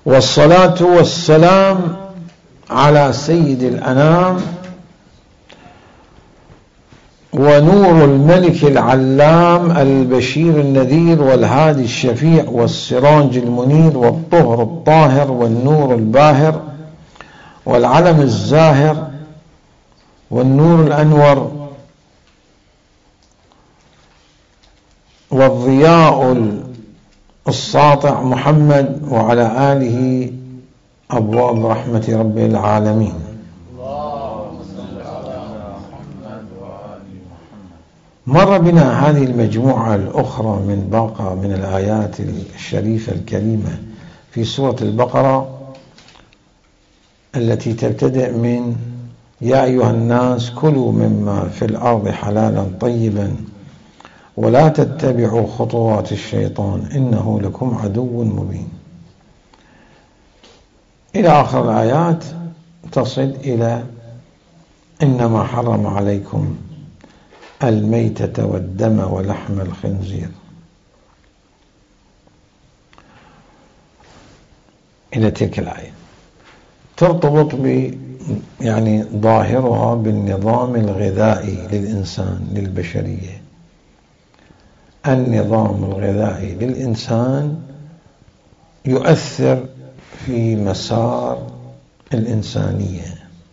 والصلاة والسلام على سيد الأنام ونور الملك العلام البشير النذير والهادي الشفيع والسراج المنير والطهر الطاهر والنور الباهر والعلم الزاهر والنور الأنور والضياء الساطع محمد وعلى آله أبواب رحمة رب العالمين. مر بنا هذه المجموعة الأخرى من الآيات الشريفة الكريمة في سورة البقرة التي تبتدئ من يا أيها الناس كلوا مما في الأرض حلالا طيبا ولا تتبعوا خطوات الشيطان إنه لكم عدو مبين، إلى آخر الآيات تصل إلى إنما حرم عليكم الميتة والدم ولحم الخنزير إلى تلك الآية. ترتبط يعني ظاهرها بالنظام الغذائي للإنسان للبشرية. النظام الغذائي للإنسان يؤثر في مسار الإنسانية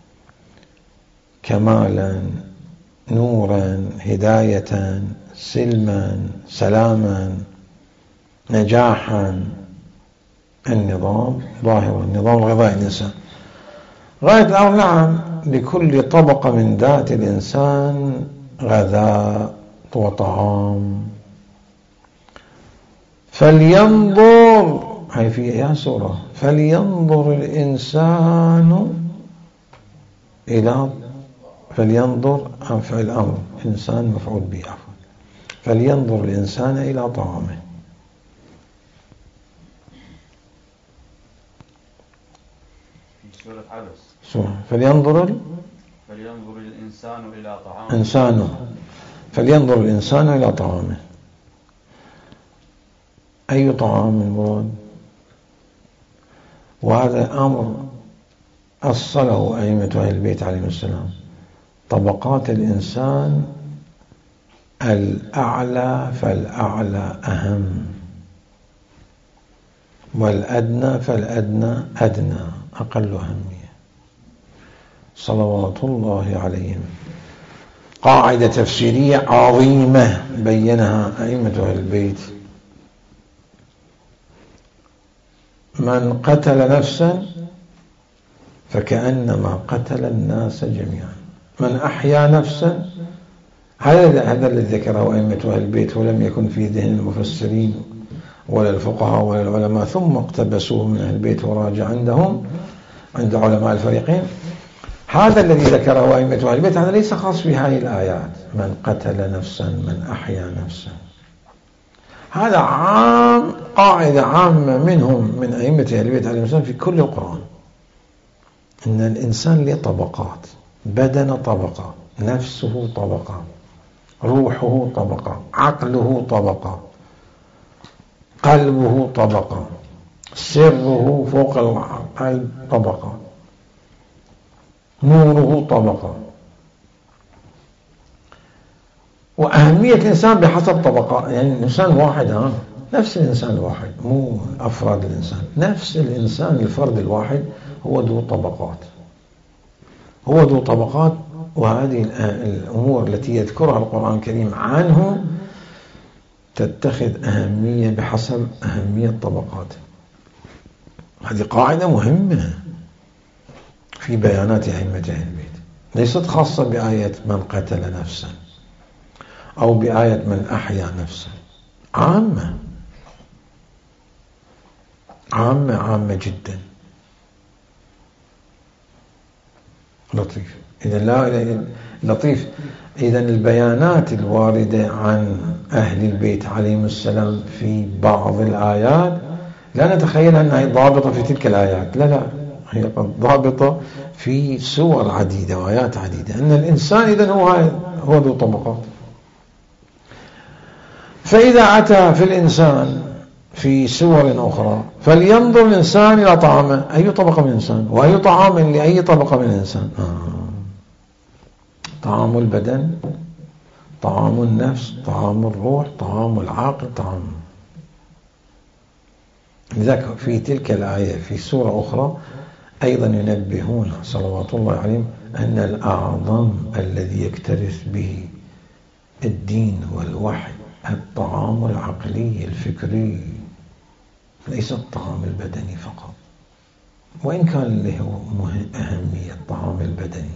كمالا نورا هداية سلما سلاما نجاحا. النظام ظاهر النظام الغذائي للإنسان غاية الأمر. نعم، لكل طبقة من ذات الإنسان غذاء وطعام. فلينظر، هاي في يا سورة، فلينظر الإنسان إلى، فلينظر فعل أمر، إنسان مفعول به عفوا، فلينظر الإنسان إلى طعامه. سورة عبس. فلينظر الإنسان إلى طعامه. فلينظر الإنسان إلى طعامه. أي طعام المراد؟ وهذا أمر أصله أئمة أهل البيت عليهم السلام. طبقات الإنسان الأعلى فالأعلى أهم، والأدنى فالأدنى أدنى أقل أهمية، صلوات الله عليهم. قاعدة تفسيرية عظيمة بينها أئمة أهل البيت. من قتل نفسا فكأنما قتل الناس جميعا، من أحيا نفسا، هذا الذي ذكره أئمة أهل البيت ولم يكن في ذهن المفسرين ولا الفقهاء ولا العلماء، ثم اقتبسوه من أهل البيت وراجع عندهم عند علماء الفريقين. هذا الذي ذكره أئمة أهل البيت هذا ليس خاص بهذه الآيات، من قتل نفسا من أحيا نفسا، هذا عام، قاعدة عامة منهم من أئمة أهل البيت عليهم السلام في كل القرآن، إن الإنسان له طبقات، بدن طبقة، نفسه طبقة، روحه طبقة، عقله طبقة، قلبه طبقة، سره فوق القلب طبقة، نوره طبقة. وأهمية الإنسان بحسب طبقات، يعني الإنسان واحد، نفس الإنسان الواحد، مو أفراد الإنسان، نفس الإنسان الفرد الواحد هو ذو طبقات، هو ذو طبقات. وهذه الأمور التي يذكرها القرآن الكريم عنه تتخذ أهمية بحسب أهمية طبقاته. هذه قاعدة مهمة في بيانات أئمة أهل البيت، ليست خاصة بآية من قتل نفسا أو بآية من أحيا نفسا، عامة عامة عامة جدا. لطيف. إذا لا لطيف. إذا البيانات الواردة عن أهل البيت عليهم السلام في بعض الآيات لا نتخيل أنها ضابطة في تلك الآيات، لا، هي ضابطة في سور عديدة وآيات عديدة، أن الإنسان إذن هو ذو طبقات. فإذا أتى في الإنسان في سور أخرى. فلينظر الإنسان إلى طعامه، أي طبقة من الإنسان، وأي طعام لأي طبقة من الإنسان. طعام البدن، طعام النفس، طعام الروح، طعام العقل، طعام. لذلك في تلك الآية في سورة أخرى أيضا ينبهون صلوات الله عليهم أن الأعظم الذي يكترث به الدين والوحي الطعام العقلي الفكري، ليس الطعام البدني فقط، وإن كان له أهمية الطعام البدني.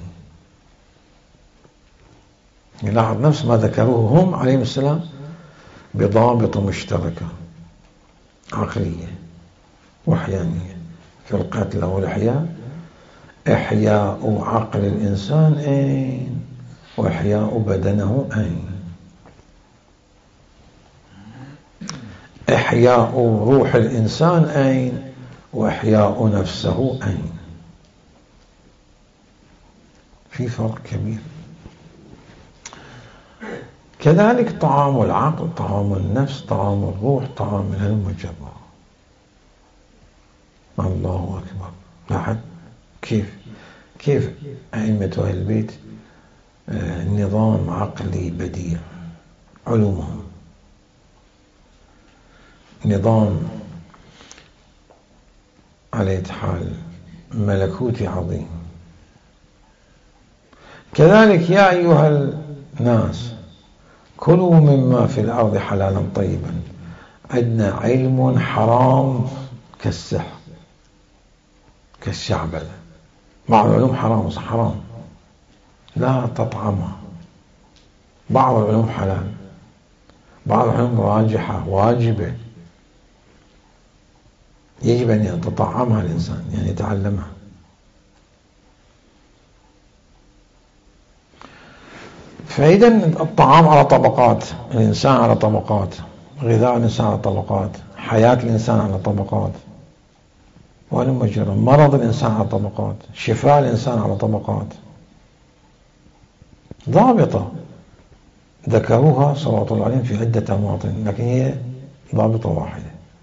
يلاحظ نفس ما ذكروه هم عليهم السلام بضابط مشتركة عقلية وحيانية في القتل والإحياء. إحياء عقل الإنسان أين، وإحياء بدنه أين. إحياء روح الإنسان أين، وإحياء نفسه أين. في فرق كبير. كذلك طعام العقل، طعام النفس، طعام الروح، طعام المجرد. الله أكبر. لاحظ كيف أئمة أهل البيت نظام عقلي بديع، علومهم نظام على حال ملكوتي عظيم. كذلك يا أيها الناس كلوا مما في الأرض حلالا طيبا. عندنا علم حرام كالسحر كالشعبلة، بعض العلوم حرام لا تطعمها، بعض العلوم حلال، بعض العلوم راجحة واجبة يجب أن يتطعمها الإنسان، يعني يتعلمها. فإذا الطعام على طبقات، الإنسان على طبقات، غذاء الإنسان على طبقات، حياة الإنسان على طبقات، والمجرم مرض الإنسان على طبقات، شفاء الإنسان على طبقات ضابطة ذكروها صلوات الله عليهم في عدة مواطن، لكن هي ضابطة واحدة.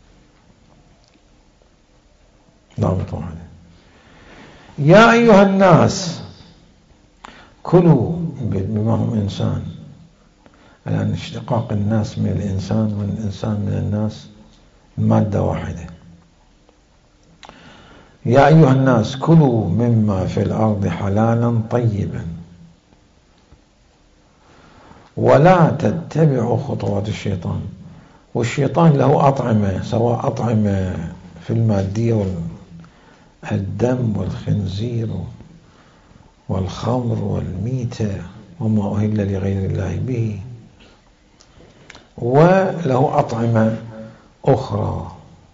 يا أيها الناس كلوا، بما هم إنسان، الآن اشتقاق الناس من الإنسان والإنسان من الناس مادة واحدة. يا أيها الناس كلوا مما في الأرض حلالا طيبا ولا تتبعوا خطوات الشيطان. والشيطان له أطعمة، سواء أطعمة في المادية والدم والخنزير والخمر والميتة وما أهل لغير الله به، وله أطعمة أخرى،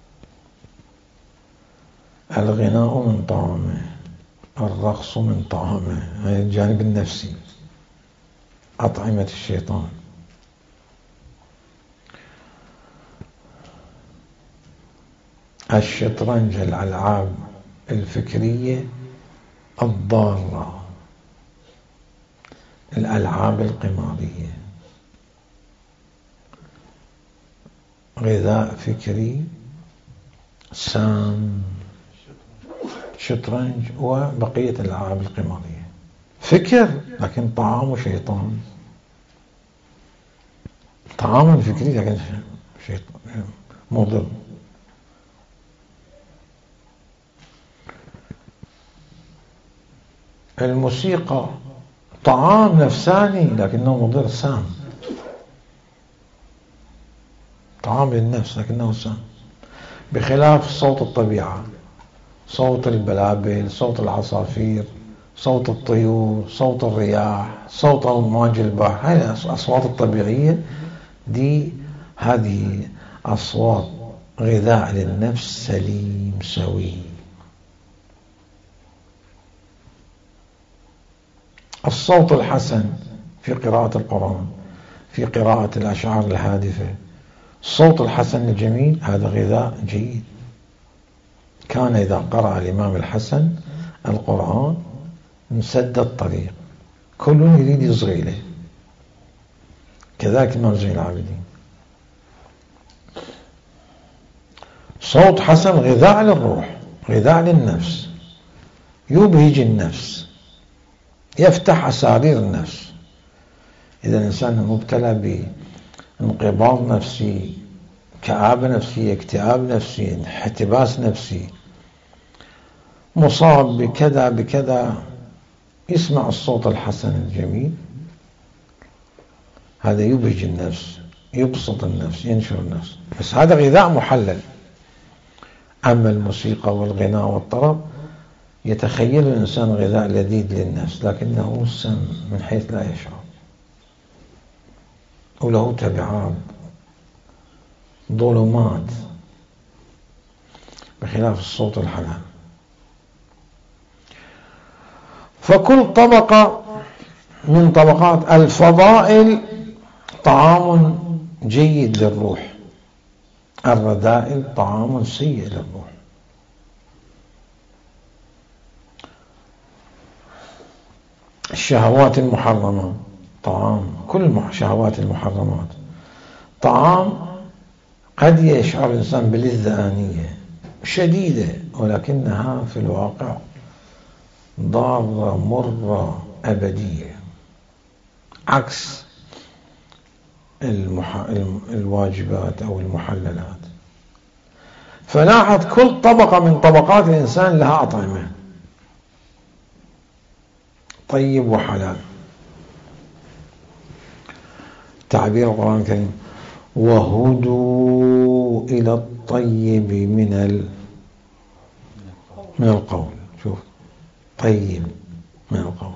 الغناء من طعامه، الرقص من طعامه، هذا الجانب النفسي، أطعمة الشيطان. الشطرنج، الألعاب الفكرية الضارة، الألعاب القمارية، غذاء فكري سام، شطرنج وبقية الألعاب القمارية. فكر لكن طعام شيطان، طعام فكري لكن شيطان مضر. الموسيقى طعام نفساني لكنه مضر سام، طعام للنفس لكنه سام، بخلاف صوت الطبيعة، صوت البلابل، صوت العصافير، صوت الطيور، صوت الرياح، صوت أمواج البحر. هذه الأصوات الطبيعية دي، هذه أصوات غذاء للنفس سليم سوي. الصوت الحسن في قراءة القرآن، في قراءة الأشعار الهادفة، الصوت الحسن الجميل هذا غذاء جيد. كان إذا قرأ الإمام الحسن القرآن انسد الطريق، كل يريد يصغي إليه. كذلك الإمام زين العابدين. صوت حسن غذاء للروح، غذاء للنفس، يبهج النفس، يفتح أسارير النفس. إذا الإنسان مبتلى بانقباض نفسي، كآبة نفسية، اكتئاب نفسي، احتباس نفسي، مصاب بكذا بكذا، يسمع الصوت الحسن الجميل، هذا يبهج النفس، يبسط النفس، ينشر النفس، بس هذا غذاء محلل. أما الموسيقى والغناء والطرب يتخيل الإنسان غذاء لذيذ للنفس، لكنه سم من حيث لا يشعر، وله تبعات، ظلمات، بخلاف الصوت الحلال. فكل طبقة من طبقات الفضائل طعام جيد للروح، الرذائل طعام سيء للروح. الشهوات المحرمة طعام، كل شهوات المحرمات طعام قد يشعر الإنسان بلذة آنية شديدة، ولكنها في الواقع ضارة مرة أبدية، عكس الواجبات أو المحللات. فلاحظ كل طبقة من طبقات الإنسان لها أطعمة، طيب وحلال. تعبير القرآن الكريم وهدوا إلى الطيب من القول، شوف طيب من القول،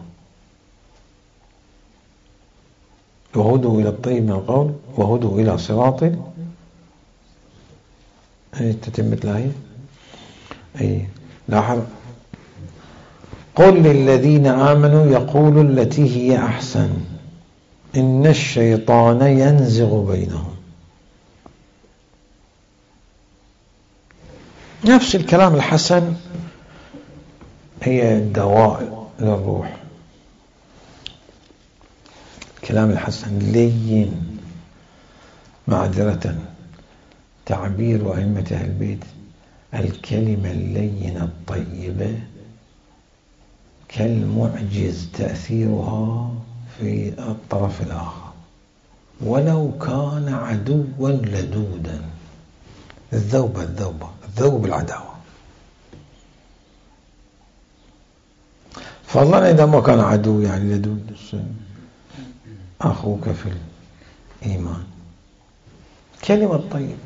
وهدوا إلى الطيب من القول وهدوا إلى صراط تتمة الآية. أي لاحظ قل للذين آمنوا يقولوا التي هي أحسن إن الشيطان ينزغ بينهم. نفس الكلام الحسن هي الدواء للروح. الكلام الحسن لين، معذرة تعبير أئمة أهل البيت الكلمة اللينة الطيبة كالمعجز تأثيرها في الطرف الآخر ولو كان عدوا لدودا. الذوب العداوة، فضلا إذا ما كان عدو يعني لدود، أخوك في الإيمان. كلمة طيبة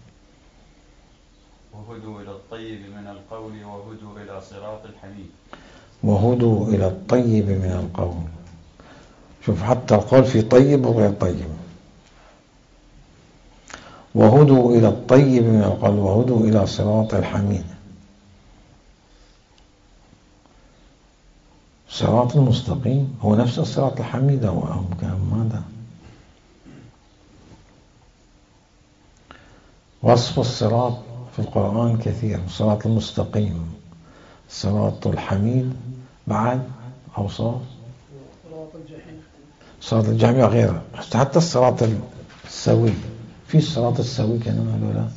وهدوا إلى الطيب من القول وهدوا إلى صراط الحميد. وهدوا إلى الطيب من القول، شوف حتى القول في طيب وغير طيب. وهدوا إلى الطيب من القول وهدوا إلى صراط الحميد. صراط المستقيم هو نفس الصراط الحميد أو ماذا؟ وصف الصراط في القرآن كثير، الصراط المستقيم، الصراط الحميد، بعد أوصاف صراط الجحيم غيره، حتى الصراط السوي، في الصراط السوي كانوا هذولا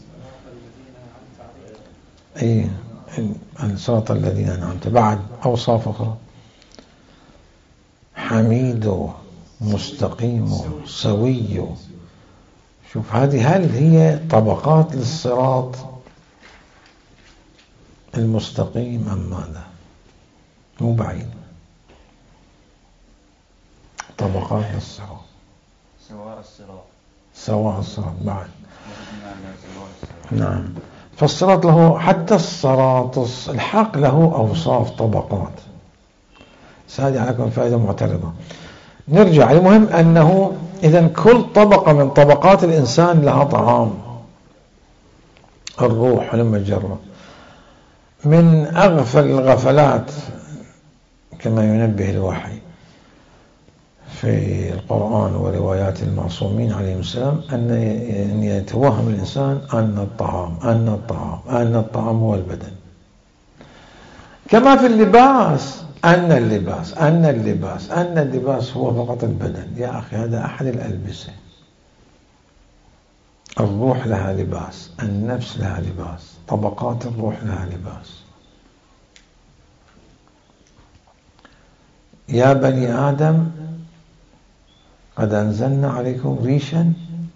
أي الصراط الذين أنعمت، بعد أوصاف أخرى حميد مستقيم سوي. شوف هذه هل هي طبقات للصراط المستقيم أم ماذا؟ مو بعيد، طبقات للصراط، سواء الصراط بعد. نعم، فالصراط له، حتى الصراط الحق له أوصاف طبقات. هذه عليكم فائدة معترضة. نرجع، المهم أنه إذن كل طبقة من طبقات الإنسان لها طعام الروح. لما جرب من أغفل الغفلات كما ينبه الوحي في القرآن وروايات المعصومين عليهم السلام أن يتوهم الإنسان أن الطعام هو البدن، كما في اللباس أن اللباس هو فقط البدن. يا أخي هذا أحد الألبسة، الروح لها لباس، النفس لها لباس، طبقات الروح لها لباس. يا بني آدم قد أنزلنا عليكم ريشا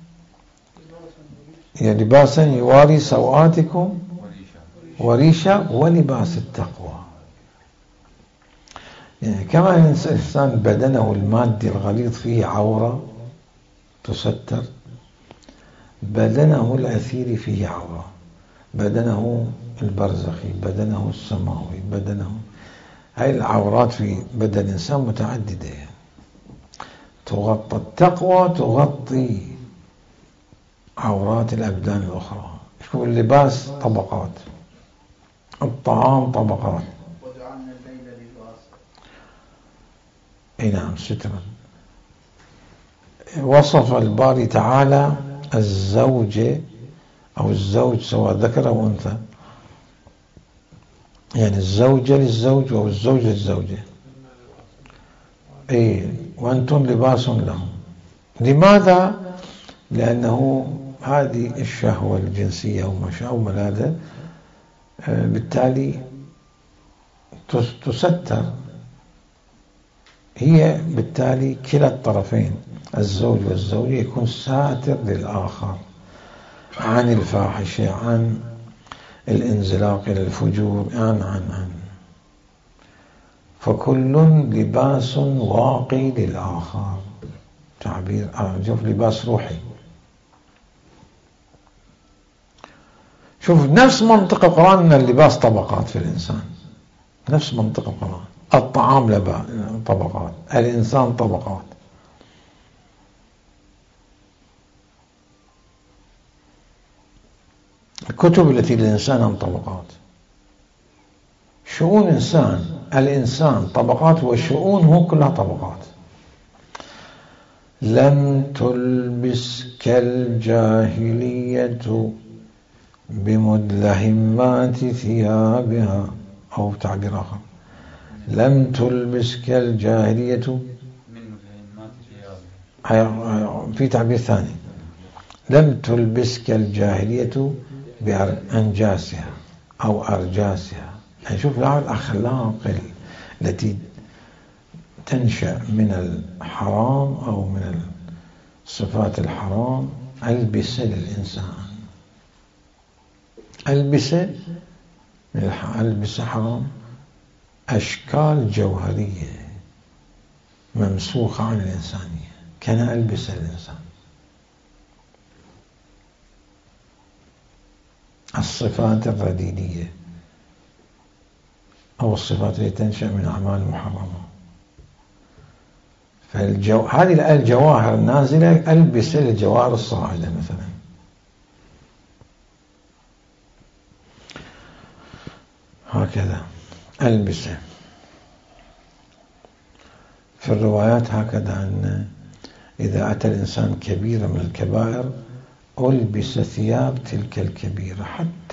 لباسا يواري سوآتكم وريشا ولباس التقوى. يعني كما الإنسان بدنه المادي الغليظ فيه عورة تستر، بدنه الأثيري فيه عورة، بدنه البرزخي، بدنه السماوي، بدنه، هاي العورات في بدن الإنسان متعددة. تغطى التقوى، تغطي عورات الأبدان الأخرى. شوف اللباس طبقات، الطعام طبقات. وجعلنا الليل لباسا. اي نعم، سترا. وصف الباري تعالى الزوجة أو الزوج سواء ذكر أو أنثى، يعني الزوجة للزوج أو الزوج للزوجة، وأنتم لباس لهم. لماذا؟ لأنه هذه الشهوة الجنسية أو ملاذة بالتالي تستر، هي بالتالي كلا الطرفين الزوج والزوجة يكون ساتر للآخر عن الفاحشة، عن الانزلاق إلى الفجور، عن فكل لباس واقي للآخر. تعبير شوف، لباس روحي. شوف نفس منطق القرآن أن اللباس طبقات في الإنسان، نفس منطق القرآن. الطعام طبقات، الإنسان طبقات. الكتب التي للإنسان طبقات، شؤون الإنسان طبقات، وشؤونه كلها طبقات. لم تلبسك الجاهلية بمدلهمات ثيابها، أو تعبير آخر، لم تلبسك الجاهلية من مدلهمات ثيابها. في تعبير ثاني، لم تلبسك الجاهلية بأنجاسها أو أرجاسها. يعني شوف الأخلاق التي تنشأ من الحرام أو من صفات الحرام ألبسة للإنسان، ألبسة حرام، أشكال جوهرية ممسوخة عن الإنسانية، كان ألبسة الإنسان. الصفات الرديئة أو الصفات التي تنشأ من أعمال محرمة. هذه الجواهر النازلة ألبسة للجواهر الصاعدة مثلا. هكذا ألبسة. في الروايات هكذا أن إذا أتى الإنسان كبيرة من الكبائر ألبس ثياب تلك الكبيرة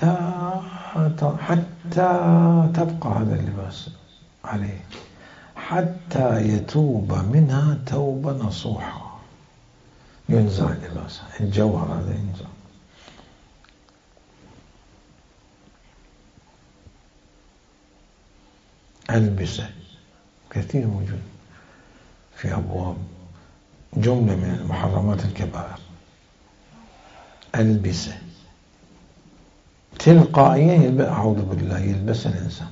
حتى تبقى هذا اللباس عليه، حتى يتوب منها توبة نصوحة. ينزع اللباس، الجوهر هذا ينزع. ألبسة كثير موجود في أبواب جملة من المحرمات الكبائر. ألبسة تلقائيا أعوذ بالله يلبس الإنسان،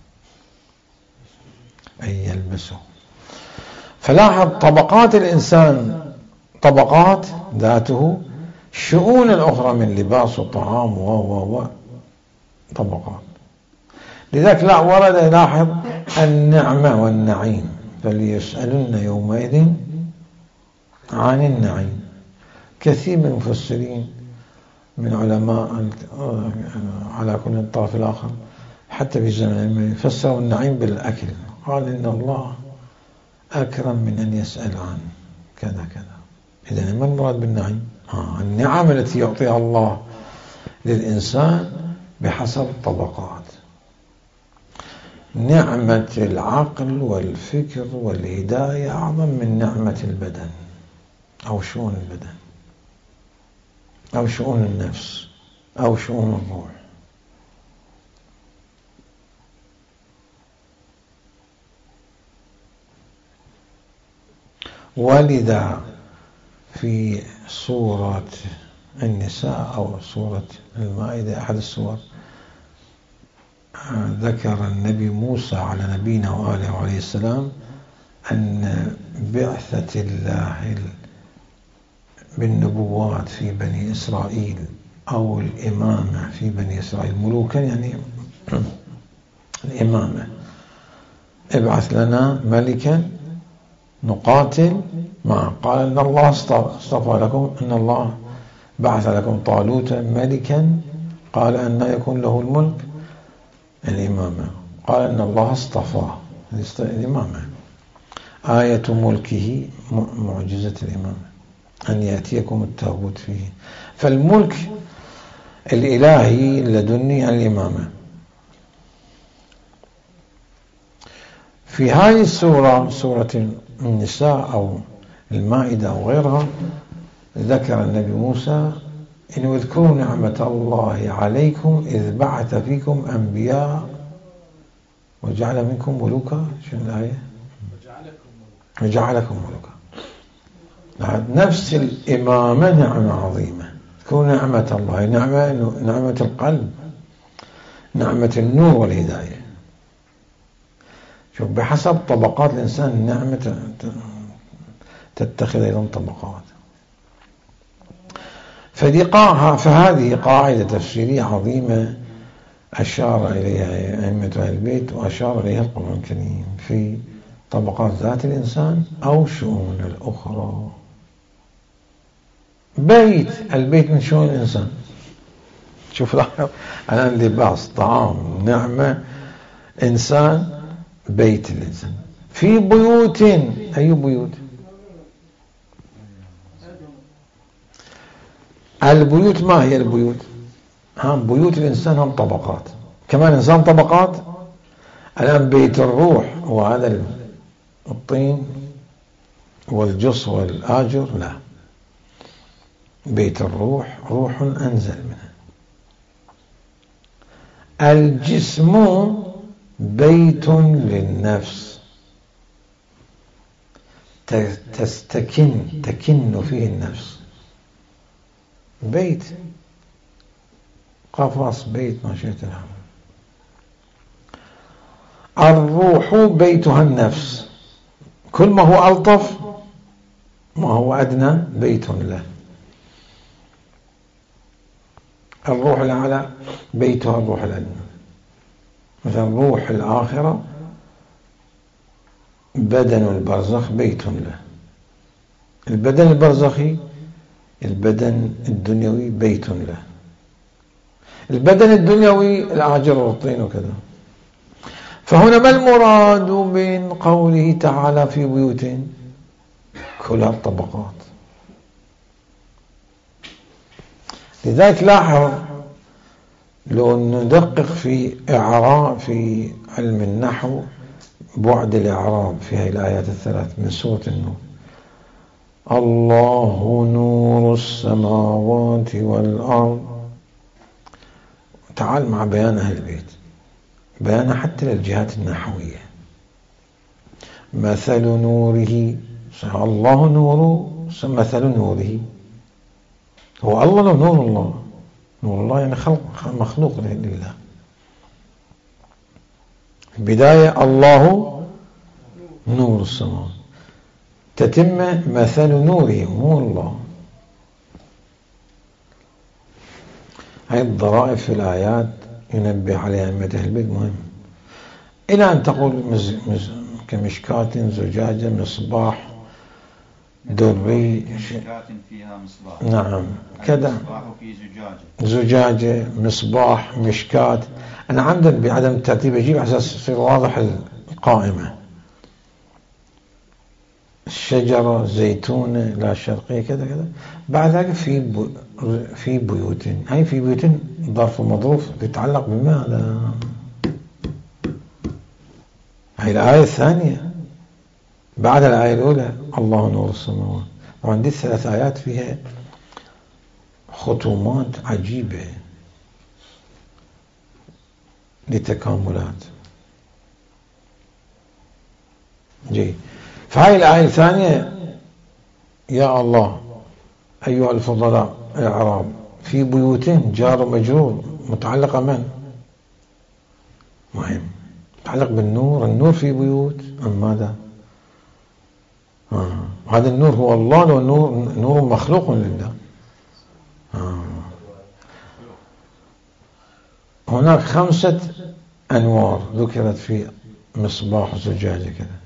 أي يلبسه. فلاحظ طبقات الإنسان، طبقات ذاته، الشؤون الأخرى من لباس وطعام و طبقات. لذلك لا ورد يلاحظ النعمة والنعيم، فليسألن يومئذ عن النعيم. كثير من المفسرين من علماء على كل الطرف الآخر حتى في زمن فسروا النعيم بالأكل، قال إن الله أكرم من أن يسأل عن كذا كذا. إذن ما المراد بالنعيم؟ النعم التي يعطيها الله للإنسان بحسب طبقات. نعمة العقل والفكر والهداية أعظم من نعمة البدن أو شؤون البدن. أو شؤون النفس أو شؤون الروح. ولذا في سورة النساء أو سورة المائدة أحد السور ذكر النبي موسى على نبينا وآله عليه السلام أن بعثة الله بالنبوات في بني إسرائيل أو الإمامة في بني إسرائيل، ملوكا يعني الإمامة، ابعث لنا ملكا نقاتل معه. قال إن الله اصطفى لكم، إن الله بعث لكم طالوت ملكا. قال أن يكون له الملك الإمامة. قال إن الله اصطفاه الإمامة. آية ملكه معجزة الإمامة أن يأتيكم التابوت فيه. فالملك الإلهي لدني الإمامة. في هذه السورة، سورة النساء أو المائدة أو غيرها، ذكر النبي موسى إن اذكروا نعمة الله عليكم إذ بعث فيكم أنبياء وجعل منكم ملوكا. شنو الآية؟ وجعلكم ملوكا. نفس الإمامة نعمة عظيمة. تكون نعمة الله نعمة القلب، نعمة النور والهداية. شوف بحسب طبقات الإنسان النعمة تتخذ أيضا طبقات. فهذه قاعدة تفسيرية عظيمة أشار إليها أئمة أهل البيت وأشار إليها القرآن الكريم في طبقات ذات الإنسان أو شؤون الأخرى. البيت من شؤون الإنسان. شوف الآن لباس، طعام، نعمة، إنسان، بيت الإنسان. في بيوت، أي بيوت؟ البيوت ما هي البيوت؟ بيوت الإنسان هم طبقات. كمان الإنسان طبقات. الآن بيت الروح وهذا الطين والجص والآجر، لا. بيت الروح روح أنزل منه. الجسم بيت للنفس تكن فيه النفس. بيت قفص، بيت ما شئت له. الروح بيتها النفس. كل ما هو ألطف، ما هو أدنى، بيت له. الروح الأعلى بيتها الروح الأدنى. مثلا روح الآخرة بدن البرزخ بيت له. البدن البرزخي، البدن الدنيوي بيت له. البدن الدنيوي الآجر والطين وكذا. فهنا ما المراد من قوله تعالى في بيوت؟ كلها الطبقات. لذلك لاحظ لو ندقق في إعراب في علم النحو بعد الإعراب في هذه الآيات الثلاث من سورة النور. الله نور السماوات والأرض. تعال مع بيان أهل البيت، بيان حتى للجهات النحوية. مثل نوره، الله نور، مثل نوره. هو الله لو نور الله، نور الله يعني مخلوق لله. البداية الله نور السماوات، تتم مثل نوره مو الله. هاي الضرائب في الآيات ينبه عليها أئمة أهل البيت مهم. إلى أن تقول كمشكاة زجاجة مصباح دري، مشكاة فيها مصباح. نعم كذا. مصباح في زجاجة، زجاجة، مصباح، مشكاة. أنا عمدا بعدم الترتيب أجيب على أساس يصير واضح القائمة. الشجرة، زيتونة، لا شرقية، كذا كذا. بعد ذلك في بيوت. هاي في بيوت ظرف مظروف يتعلق بماذا؟ هاي الآية الثانية بعد الآية الأولى الله نور السماوات. طبعا دي الثلاث آيات فيها ختومات عجيبة لتكاملات. جيد. فهاي الآية الثانية: يا الله أيها الفضلاء الأعراب في بيوتهم جار ومجرور، متعلقة من؟ مهم، متعلق بالنور. النور في بيوت أم ماذا؟ هذا النور هو الله لو نور مخلوق لله؟ هناك 5 أنوار ذكرت في مصباح زجاجة كذا.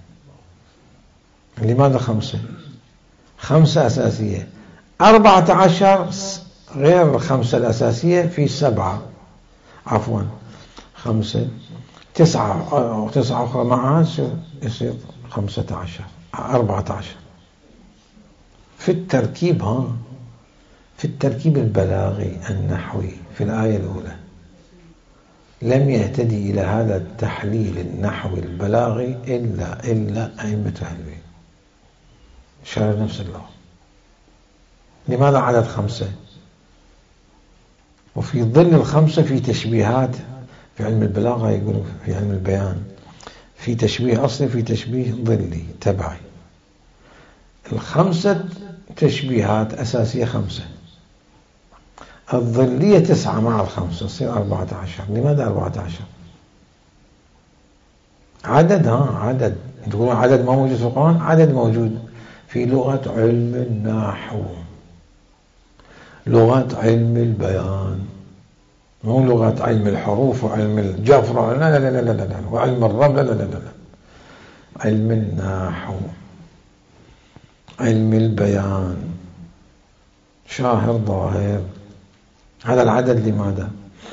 لماذا 5؟ 5 أساسية، 14 غير 5 الأساسية، في 7 عفوا 5 9 أخرى معها يصير 15 14 في التركيب. في التركيب البلاغي النحوي في الآية الأولى لم يهتدي إلى هذا التحليل النحوي البلاغي إلا أئمة أهل البيت، شارع نفس الله. لماذا عدد 5؟ وفي ظل ال5 في تشبيهات في علم البلاغة، يقولون في علم البيان في تشبيه أصلي في تشبيه ظلي تبعي. 5 تشبيهات أساسية 5، الظلية 9 مع 5 تصير 14. لماذا 14؟ عدد تقولون عدد ما موجود في القرآن، عدد موجود في لغة علم النحو، لغة علم البيان، مو لغة علم الحروف وعلم الجفر، لا لا لا لا لا، وعلم الرب، لا لا لا لا، علم النحو، علم البيان، شاهر ظاهر. هذا العدد لماذا؟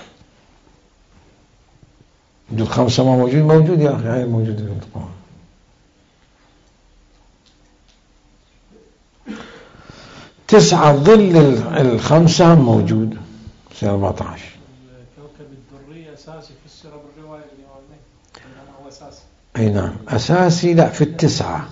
دول 5 ما موجود يا أخي، هاي موجود في القرآن. 9 ظل ال5 موجود، يصير 14. كوكب الدري أساسي فسر بالرواية اليومية أنه هو أساسي. أي نعم أساسي. لا، في 9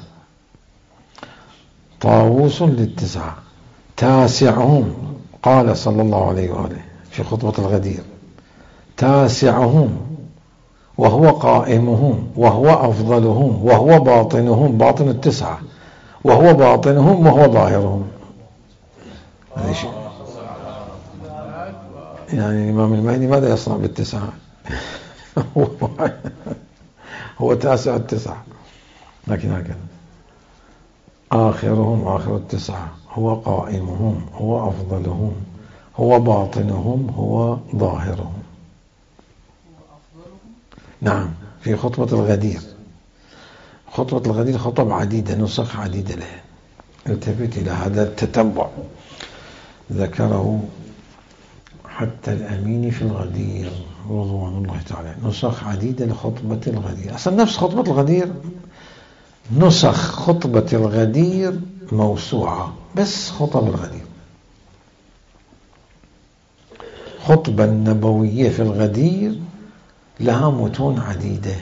طاووس لل9. تاسعهم قال صلى الله عليه وآله في خطبة الغدير: تاسعهم وهو قائمهم وهو أفضلهم وهو باطنهم، باطن ال9، وهو باطنهم وهو ظاهرهم. يعني الإمام المهدي ماذا يصنع بال9؟ هو تاسع ال9، لكن هكذا آخرهم آخر ال9، هو قائمهم هو أفضلهم هو باطنهم هو ظاهرهم. نعم، في خطبة الغدير. خطبة الغدير خطب عديدة، نسخ عديدة لها. التفت إلى هذا التتبع، ذكره حتى الأمين في الغدير رضوان الله تعالى، نسخ عديدة لخطبة الغدير. أصلا نفس خطبة الغدير، نسخ خطبة الغدير موسوعة، بس خطب الغدير. خطبة النبوية في الغدير لها متون عديدة،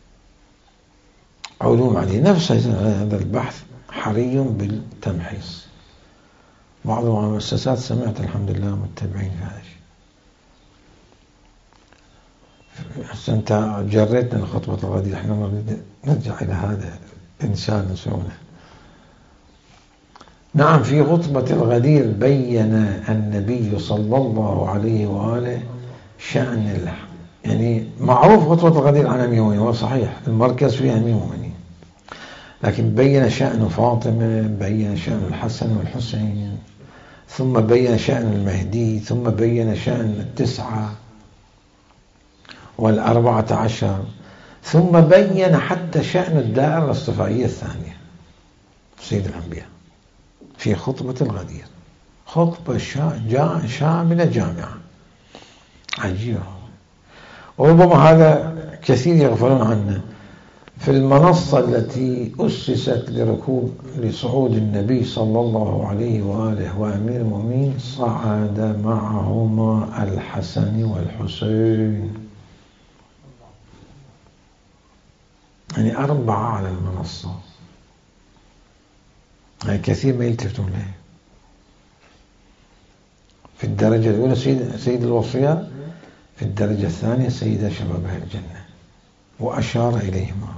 علوم عديدة. نفس هذا البحث حري بالتمحيص. بعض المؤسسات سمعت الحمد لله متبعين في هذا الشيء. هسه أنت جريتنا لخطبة الغدير، احنا نريد نرجع إلى هذا الإنسان نسونه. نعم، في خطبة الغدير بين النبي صلى الله عليه وآله شأن يعني معروف خطبة الغدير عن أمير المؤمنين، هو صحيح المركز فيها أمير المؤمنين، لكن بين شأن فاطمة، بين شأن الحسن والحسين، ثم بين شأن المهدي، ثم بين شأن ال9 وال14، ثم بين حتى شأن الدائرة الاصطفائية الثانية سيد الأنبياء في خطبة الغدير. خطبة شاملة جامعة عجيبة. وربما هذا كثير يغفلون عنه. في المنصة التي أسست لصعود النبي صلى الله عليه وآله وأمير المؤمنين، صعد معهما الحسن والحسين، يعني 4 على المنصة. يعني كثير ما يلتفتون له. في الدرجة الأولى سيد الوصية، في الدرجة الثانية سيد شباب أهل الجنة، وأشار إليهما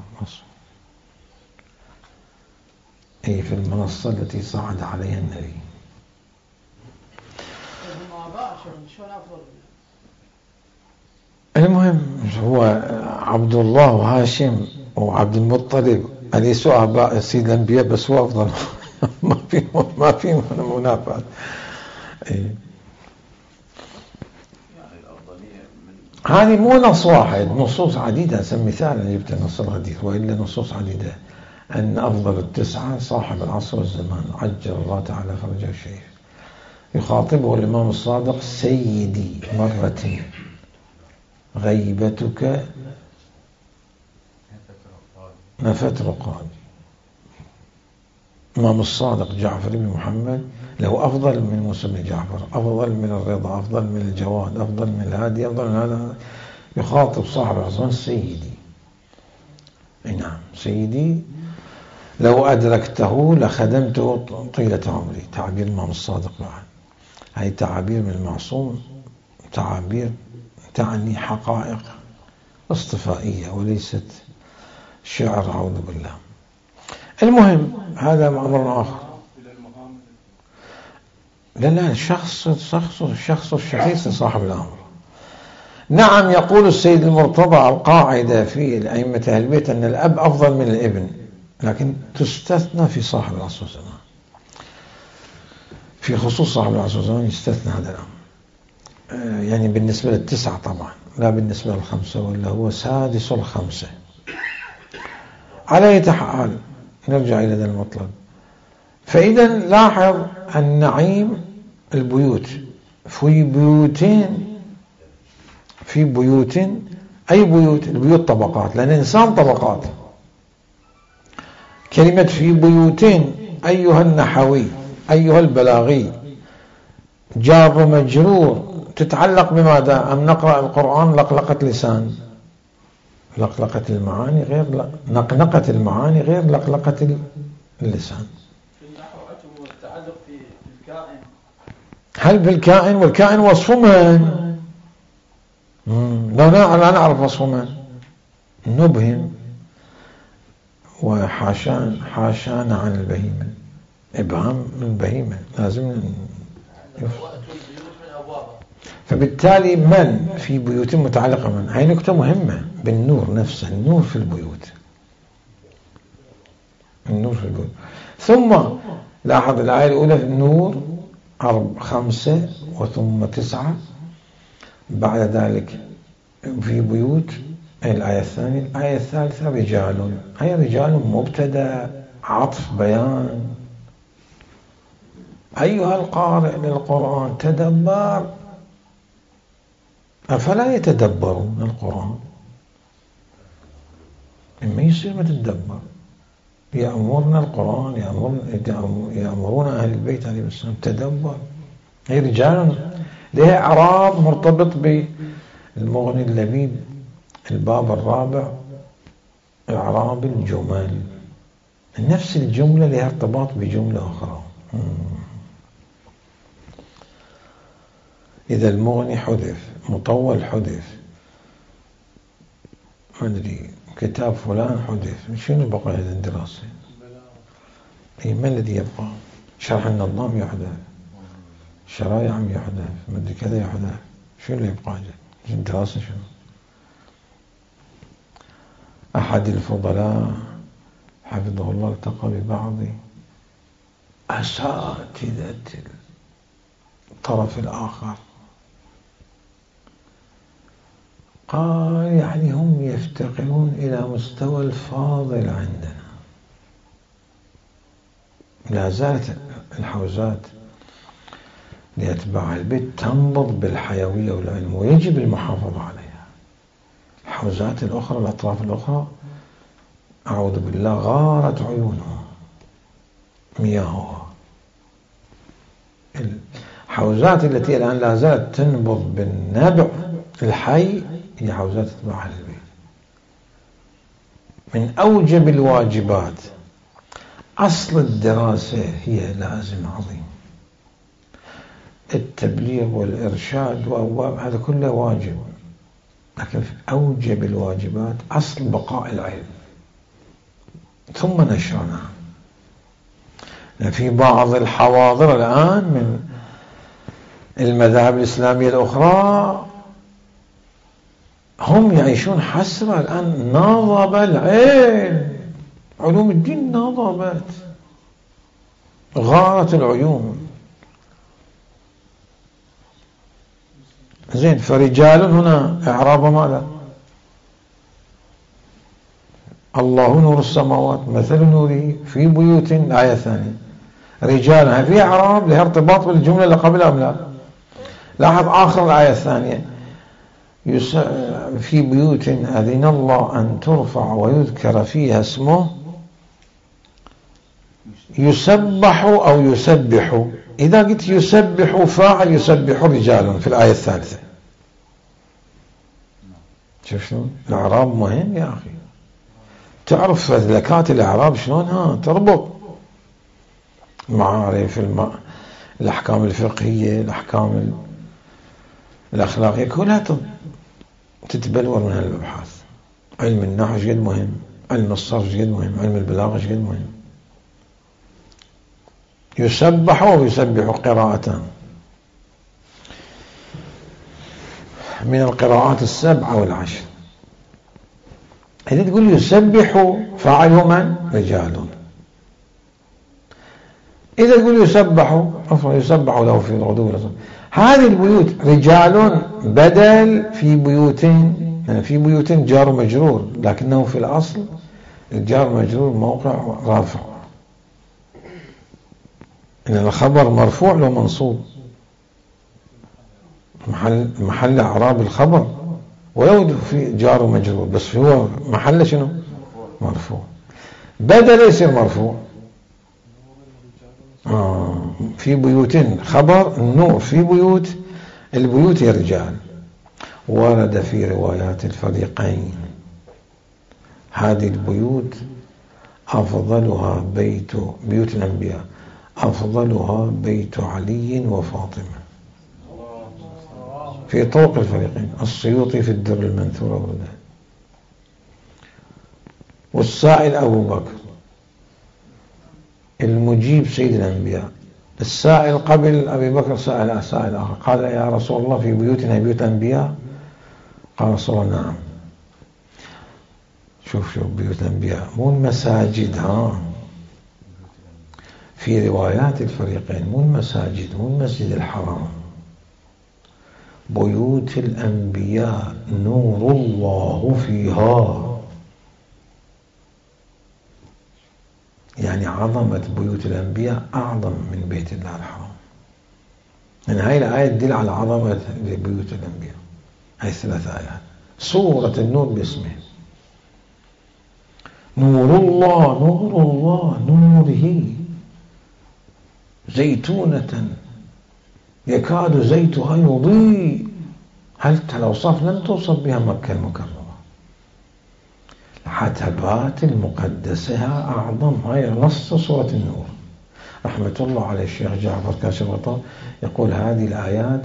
أي في المنصة التي صعد عليها النبي. المهم هو عبد الله وهاشم وعبد المطلب أليسوا آباء سيد الأنبياء، بس هو أفضل. ما في منافاة. هذه مو نص واحد، نصوص عديدة. مثالا جبت النص الحديث، وإلا نصوص عديدة أن أفضل التسعة صاحب العصر والزمان عجل الله تعالى فرجه الشريف. يخاطبه الإمام الصادق: سيدي مرتين، غيبتك نفت رقادي. الإمام الصادق جعفر بن محمد له أفضل من موسى بن جعفر، أفضل من الرضا، أفضل من الجواد، أفضل من الهادي، أفضل من هذا. يخاطب صاحب العصر: سيدي. نعم، سيدي لو أدركته لخدمته طيلة عمري. تعبير الإمام الصادق بعد. هذه تعابير من المعصوم، تعابير تعني حقائق اصطفائية وليست شعر، أعوذ بالله. المهم هذا أمر آخر. لا، الشخص الشخيص صاحب الأمر. نعم، يقول السيد المرتضى القاعدة في الأئمة أهل البيت أن الأب أفضل من الابن، لكن تستثنى في صاحب العصر والزمان. في خصوص صاحب العصر والزمان يستثنى هذا الأمر، يعني بالنسبة للتسعة طبعا، لا بالنسبة للخمسة، ولا هو سادس الخمسة. على أي حال نرجع إلى ذا المطلب. فإذا لاحظ النعيم البيوت، في بيوت أي بيوت؟ البيوت طبقات، لأن الإنسان طبقات. كلمة في بيوتين أيها النحوي أيها البلاغي جار مجرور تتعلق بماذا؟ أم نقرأ القرآن لقلقة لسان؟ لقلقة المعاني غير نقنقة المعاني غير لقلقة اللسان. هل بالكائن؟ والكائن وصف من؟ لا نعرف وصف من، نبهم. وحاشانا عن البهيمة، إبهام من البهيمة لازم فبالتالي من في بيوت متعلقة من، هاي نكتة مهمة بالنور نفسه، النور في البيوت، النور في البيوت. ثم لاحظ الآية الأولى في النور 5 وثم 9، بعد ذلك في بيوت الآية الثانية. الآية الثالثة رجال، هي رجال مبتدأ عطف بيان. أيها القارئ للقرآن تدبر، أفلا يتدبرون القرآن؟ إما يصير ما تتدبر. يأمرنا القرآن، يأمرون أهل البيت عليه السلام تدبر. هي رجال لها إعراب مرتبط بالمغني اللبيب الباب الرابع، إعراب الجمل. نفس الجملة لها ارتباط بجملة أخرى. إذا المغني حذف، مطول حذف، ما أدري كتاب فلان حذف، شنو بقى هذا الدراسة؟ ما الذي يبقى؟ شرح النظام يحذف، شرايع يحذف، ما أدري كذا يحذف، شنو اللي يبقى؟ الدراسة شنو؟ أحد الفضلاء حفظه الله التقى ببعض أساتذة الطرف الآخر، قال يعني هم يفتقرون إلى مستوى الفاضل عندنا. لا زالت الحوزات لأتباع البيت تنبض بالحيوية والعلم، ويجب المحافظة عليها. الحوزات الأخرى، الأطراف الأخرى، أعوذ بالله غارت عيونهم مياهها. الحوزات التي الآن لا زالت تنبض بالنبع الحي هي حوزات أتباع البيت. من أوجب الواجبات، أصل الدراسة هي لازم عظيم. التبليغ والإرشاد هذا كله واجب، لكن أوجب الواجبات أصل بقاء العلم ثم نشرنا. في بعض الحواضر الآن من المذاهب الإسلامية الأخرى هم يعيشون حسرة الآن، ناضب العلم، علوم الدين ناضبت، غارت العيون. زين، فرجال هنا إعراب ماذا؟ الله نور السماوات مثل نوره في بيوت، الآية الثانية رجال، في إعراب لها ارتباط بالجملة اللي قبلها أم لا؟ لاحظ آخر الآية الثانية في بيوت أذن الله أن ترفع ويذكر فيها اسمه يسبح أو يسبح. إذا قلت يسبح فاعل يسبح رجال في الآية الثالثة. شوف شلون الإعراب مهم يا أخي، تعرف فذلكات الإعراب شلونها تربط معارف الأحكام الفقهية، الأحكام الأخلاقية كلها تتبلور من هالأبحاث. علم النحو جد مهم، علم الصرف جد مهم، علم البلاغة جد مهم. يسبح ويسبح قراءتان من القراءات 7 و10. إذا تقول يسبح فاعله من؟ رجال. إذا تقول يسبح له في الغدو والآصال، هذه البيوت رجال بدل في بيوتين، يعني في بيوت جار مجرور، لكنه في الأصل الجار مجرور موقع رافع، إن الخبر مرفوع لو منصوب، محل إعراب الخبر ولو في جار مجرور، بس هو محل شنو؟ مرفوع. بدل يصير مرفوع. في بيوت خبر النور في بيوت، البيوت يا رجال. ورد في روايات الفريقين هذه البيوت أفضلها بيوت الأنبياء أفضلها بيت علي وفاطمة في طرق الفريقين. السيوطي في الدر المنثور أوردها. والسائل أبو بكر، المجيب سيد الأنبياء. السائل قبل أبي بكر سائل آخر قال يا رسول الله في بيوتنا بيوت أنبياء؟ قال رسول الله نعم. شوف بيوت الأنبياء مو المساجد، في روايات الفريقين مو المساجد، مو المسجد الحرام، بيوت الأنبياء نور الله فيها. يعني عظمة بيوت الأنبياء أعظم من بيت الله الحرام. يعني هاي الآية تدل على عظمة بيوت الأنبياء. هاي 3 آيات. سورة النور باسمه نور الله، نور الله نوره زيتونة يكاد زيتها يضيء. هل الأوصاف لم توصف بها مكة المكرمة. الحتبات المقدسة أعظم. هاي نص سورة النور. رحمة الله على الشيخ جعفر كاشف الغطاء يقول هذه الآيات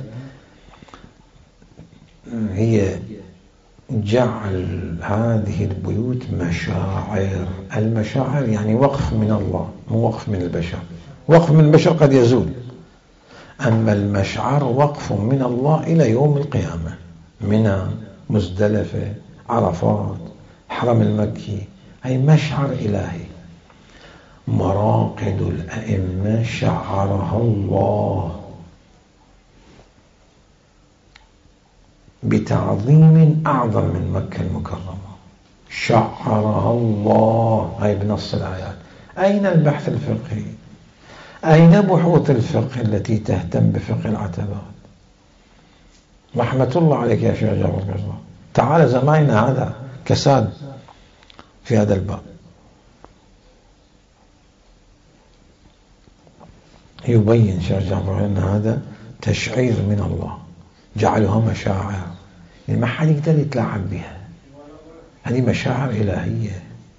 هي جعل هذه البيوت مشاعر. المشاعر يعني وقف من الله، مو وقف من البشر. وقف من البشر قد يزول، أما المشعر وقف من الله إلى يوم القيامة. منى، مزدلفة، عرفات، حرم المكي، أي مشعر إلهي. مراقد الأئمة شعرها الله بتعظيم أعظم من مكة المكرمة. شعرها الله، هاي بنص الآيات. أين البحث الفقهي؟ أين بحوث الفقه التي تهتم بفقه العتبات؟ رحمة الله عليك يا شيخ جعفر كاشف. تعال زماننا هذا كساد في هذا الباب. يبين شيخ جعفر أن هذا تشعير من الله، جعلها مشاعر، يعني ما حد يقدر يتلاعب بها. هذه مشاعر إلهية.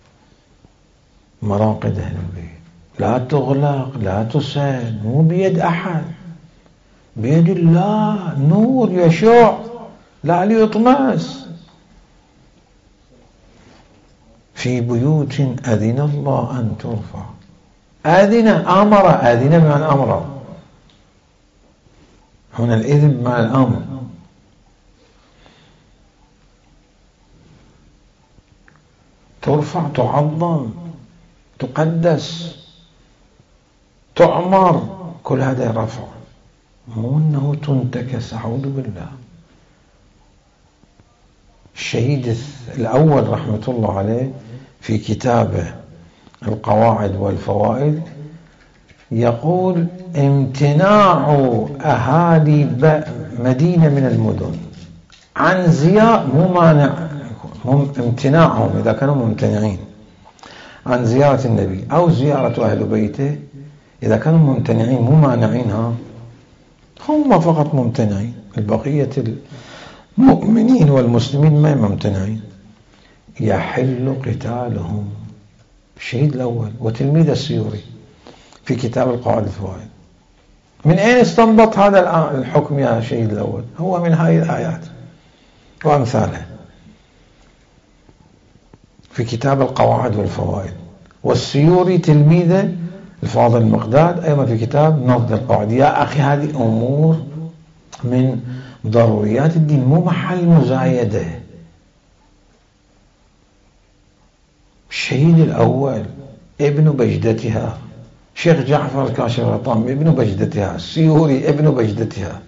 مراقد أهل البيت لا تغلق لا تسد، مو بيد أحد. بيد الله نور يشع لا ليطمس. في بيوت أذن الله أن ترفع. أذن أمر، أذن بمعنى أمر، هنا الإذن بمعنى الأمر. ترفع، تعظم، تقدس، تعمر، كل هذا رفع، مو أنه تنتكس. أعوذ بالله. الشهيد الأول رحمة الله عليه في كتابه القواعد والفوائد يقول: امتناع أهالي مدينة من المدن عن زيارة، مو مانع، امتناعهم إذا كانوا ممتنعين عن زيارة النبي أو زيارة أهل بيته، إذا كانوا ممتنعين مو مانعينها، هم فقط ممتنعين، البقية المؤمنين والمسلمين ما ممتنعين، يحل قتالهم. الشهيد الأول وتلميذ السيوري في كتاب القواعد الفوائد. من أين استنبط هذا الحكم يا الشهيد الأول؟ هو من هذه الآيات وأمثالها في كتاب القواعد والفوائد. والسيوري تلميذه الفاضل المقداد أيضا في كتاب نقد القواعد. يا أخي هذه أمور من ضروريات الدين، مو محل مزايدة. الشهيد الأول ابن بجدتها، شيخ جعفر الكاشف الغطامي ابن بجدتها، السيوري ابن بجدتها.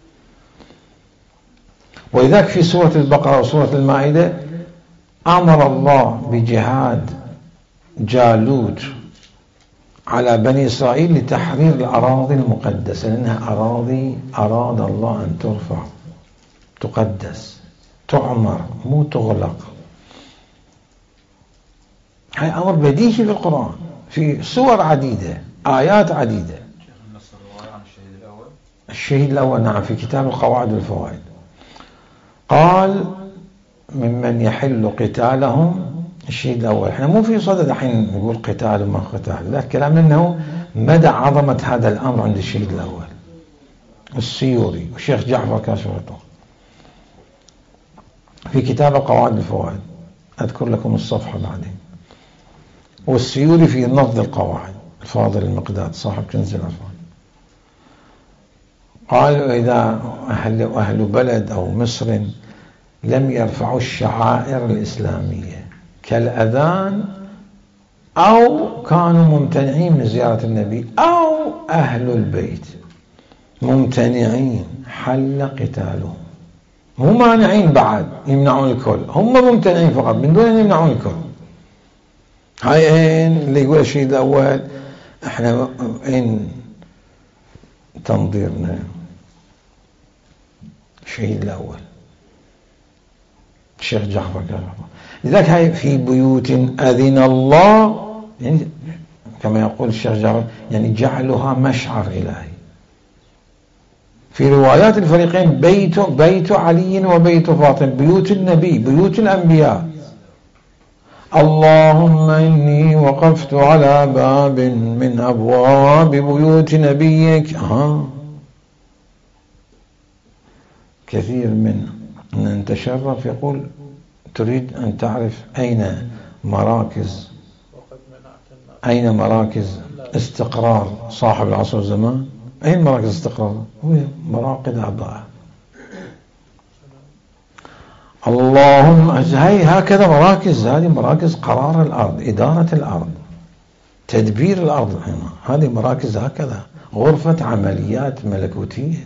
ولذلك في سورة البقرة وسورة المائدة أمر الله بجهاد جالوت على بني إسرائيل لتحرير الأراضي المقدسة، لأنها أراضي أراد الله أن ترفع، تقدس، تعمر، مو تغلق. هاي أمر بديهي في القرآن في سور عديدة، آيات عديدة. الشهيد الأول نعم في كتاب القواعد والفوائد قال: ممن يحل قتالهم. الشهيد الأول احنا مو في صدد الحين نقول قتال وما قتال، لا، كلام انه مدى عظمة هذا الأمر عند الشهيد الأول السيوري والشيخ جعفر كاشف الغطاء في كتاب القواعد والفوائد. أذكر لكم الصفحة بعدين. والسيوري في نقد القواعد الفاضل المقداد صاحب كنز العرفان. قالوا: إذا أهل بلد أو مصر لم يرفعوا الشعائر الإسلامية كالأذان، أو كانوا ممتنعين من زيارة النبي، أو أهل البيت ممتنعين، حل قتالهم. هم مانعين بعد يمنعون الكل، هم ممتنعين فقط من دون أن يمنعون الكل. هاي اللي يقول الشهيد الأول احنا إن تنظيرنا الشهيد الأول الشيخ جعفر كاشف. لذلك هاي في بيوت أذن الله، يعني كما يقول الشيخ جعفر يعني جعلها مشعر إلهي. في روايات الفريقين بيت علي وبيت فاطمة، بيوت النبي، بيوت الأنبياء. اللهم إني وقفت على باب من أبواب بيوت نبيك. كثير من نتشرف يقول: تريد أن تعرف أين مراكز استقرار صاحب العصر والزمان؟ أين مراكز استقرار؟ هو مراقد أعضاء. اللهم هاي هكذا مراكز، هذه مراكز قرار الأرض، إدارة الأرض، تدبير الأرض. هذه مراكز هكذا، غرفة عمليات ملكوتية.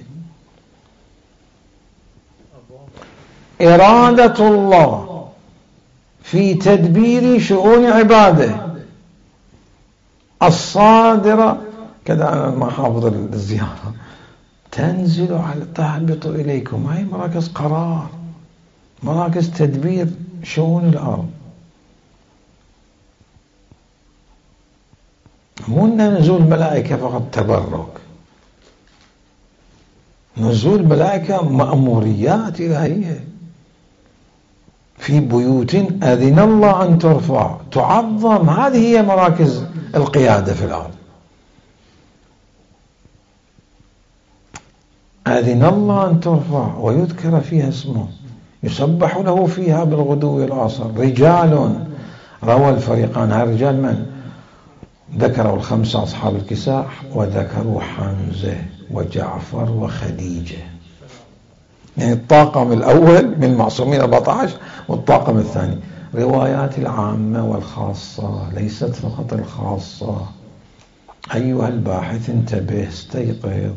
إرادة الله في تدبير شؤون عباده الصادرة كذا. ما حافظ الزيارة تنزل على تهبط إليكم. هاي مراكز قرار، مراكز تدبير شؤون الأرض. مو نزول ملائكة فقط تبرك، نزول ملائكة مأموريات إلهية. في بيوت أذن الله أن ترفع تعظم، هذه هي مراكز القيادة في الأرض. أذن الله أن ترفع ويذكر فيها اسمه يسبح له فيها بالغدو والآصال رجال روى الفريقان. هالرجال من؟ ذكروا الخمسة أصحاب الكساح وذكروا حمزة وجعفر وخديجة، يعني الطاقم الأول من المعصومين 14 والطاقم الثاني. روايات العامة والخاصة ليست فقط الخاصة. أيها الباحث انتبه استيقظ.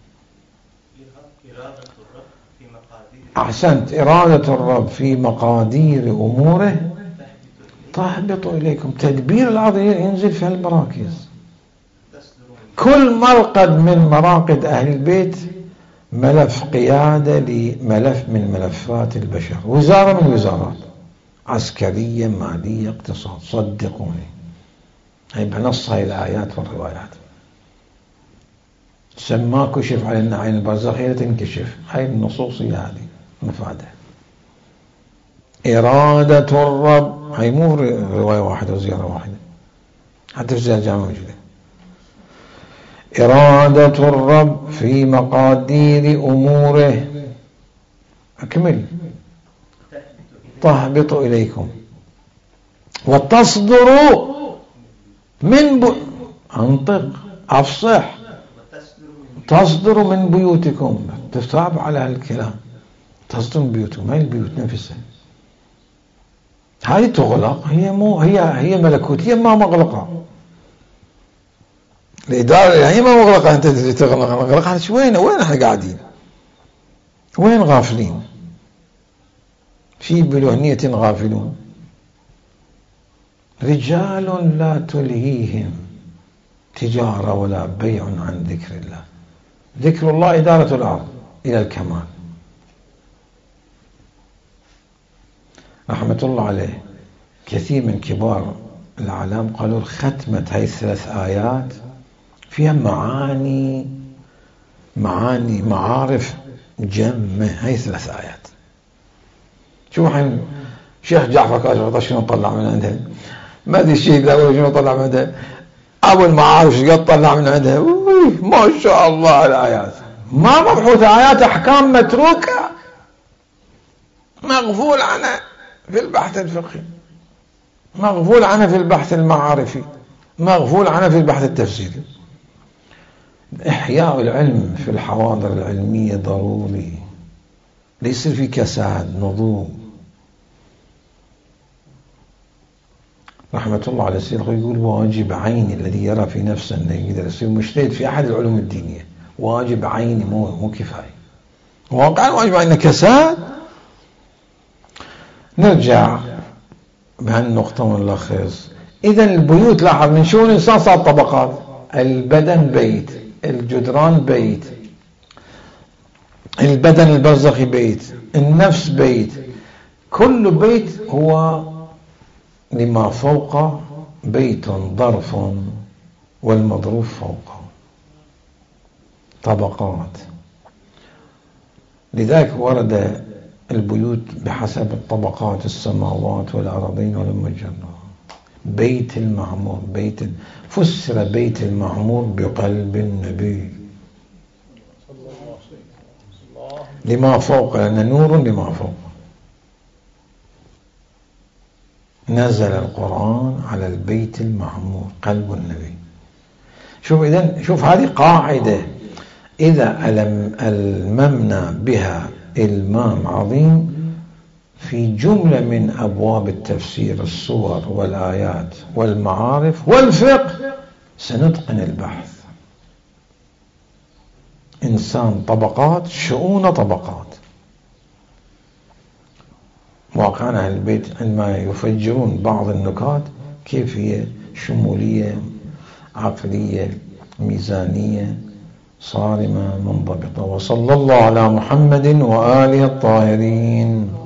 أحسنت. إرادة الرب في مقادير أموره تهبط إليكم. تدبير الأرض ينزل في المراكز. كل مرقد من مراقد أهل البيت ملف قيادة لملف من ملفات البشر، وزارة من الوزارات، عسكرية، مالية، اقتصاد. صدقوني هي بنص هاي الآيات والروايات. سما كشف علينا عين البرزخية تنكشف. هاي النصوصية هذه مفادة. إرادة الرب هاي مو رواية واحدة وزيارة واحدة، حتى في زيارة الجامعة موجودة. إرادة الرب في مقادير أموره أكمل تهبط إليكم وتصدر من أنطق أفصح. تصدر من بيوتكم. تتابع على الكلام. تصدر من بيوتكم. هاي البيوت نفسها هاي تغلق. هي ملكوتية ما مغلقة. الإدارة هي ما مغلقة. أنت تغلق مغلقة. وين احنا قاعدين؟ وين غافلين؟ في بلهنية غافلون. رجال لا تلهيهم تجارة ولا بيع عن ذكر الله. ذكر الله إدارة الأرض إلى الكمال. رحمة الله عليه كثير من كبار العلام قالوا ختمة هاي الثلاث آيات فيها معارف جمة. هاي ثلاث آيات. شو حين شيخ جعفر كاشف شنو طلع من عندها؟ ما ادري الشيء الاول شنو طلع من عندها. ابو المعارف قد طلع من عندها. ما شاء الله الآيات ما مبحوثة. آيات أحكام متروكة مغفول عنها في البحث الفقهي، مغفول عنها في البحث المعارفي، مغفول عنها في البحث التفسيري. إحياء العلم في الحواضر العلمية ضروري. ليس في كساد نضوج. رحمة الله على السيد يقول واجب عيني الذي يرى في نفسه أنه يقدر يصير مجتهد في أحد العلوم الدينية. واجب عيني مو كفاية. واقعا واجب عيني كساد. نرجع بهالنقطة ونلخص. إذا البيوت لاحظ من شؤون الإنسان صار طبقات. البدن بيت، الجدران بيت، البدن البرزخي بيت، النفس بيت. كل بيت هو لما فوق بيت ظرف والمظروف فوقه. طبقات. لذلك ورد البيوت بحسب الطبقات السماوات والأرضين والمجرات. بيت المعمور فسر بيت المعمور بقلب النبي لما فوق، لأن نور لما فوق. نزل القرآن على البيت المعمور قلب النبي. شوف هذه قاعدة إذا الممنا بها إلمام عظيم في جملة من أبواب التفسير، الصور والآيات والمعارف والفقه، سنتقن البحث. إنسان طبقات، شؤون طبقات. واقعنا أهل البيت عندما يفجرون بعض النكات كيف هي شمولية، عقلية، ميزانية، صارمة، منضبطة. وصلى الله على محمد وآله الطاهرين.